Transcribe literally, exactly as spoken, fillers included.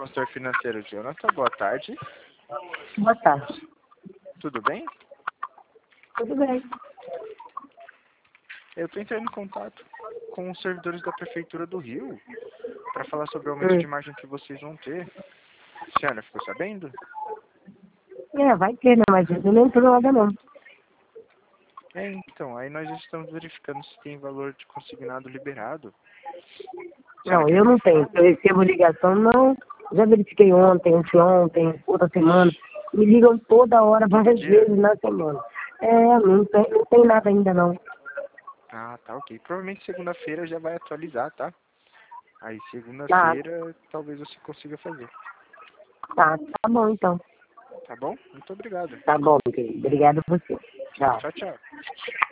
consultor financeiro Jonathan, boa tarde. Boa tarde. Tudo bem? Tudo bem. Eu estou entrando em contato com os servidores da Prefeitura do Rio para falar sobre o aumento Hum. de margem que vocês vão ter. A senhora ficou sabendo? É, vai ter, né? Mas eu não entrou nada, não. É, então, aí nós estamos verificando se tem valor de consignado liberado. A senhora Não, quer eu que não eu tenho. fale? Eu recebo ligação, não. Já verifiquei ontem, anteontem, outra semana. Me ligam toda hora, Todo várias dia? vezes na semana. É, não tem, não tem nada ainda, não. Ah, tá, ok. Provavelmente segunda-feira já vai atualizar, tá? Aí Tá, segunda-feira talvez você consiga fazer. tá, tá bom, então. Tá bom? Muito obrigado. Tá bom, querido. Obrigada a você. Tchau. Tchau, tchau.